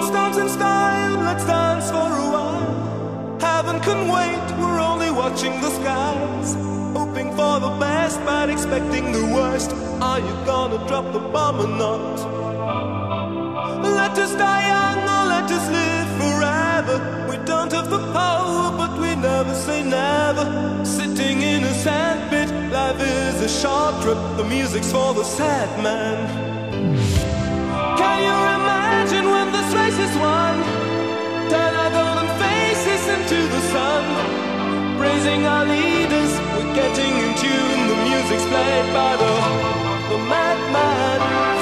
Let's dance in style, let's dance for a while. Heaven can wait, we're only watching the skies, hoping for the best but expecting the worst. Are you gonna drop the bomb or not? Let us die young or let us live forever. We don't have the power but we never say never. Sitting in a sandpit, life is a short trip. The music's for the sad man. Can you imagine when this race is won? Turn our golden faces into the sun, praising our leaders, we're getting in tune. The music's played by the madman.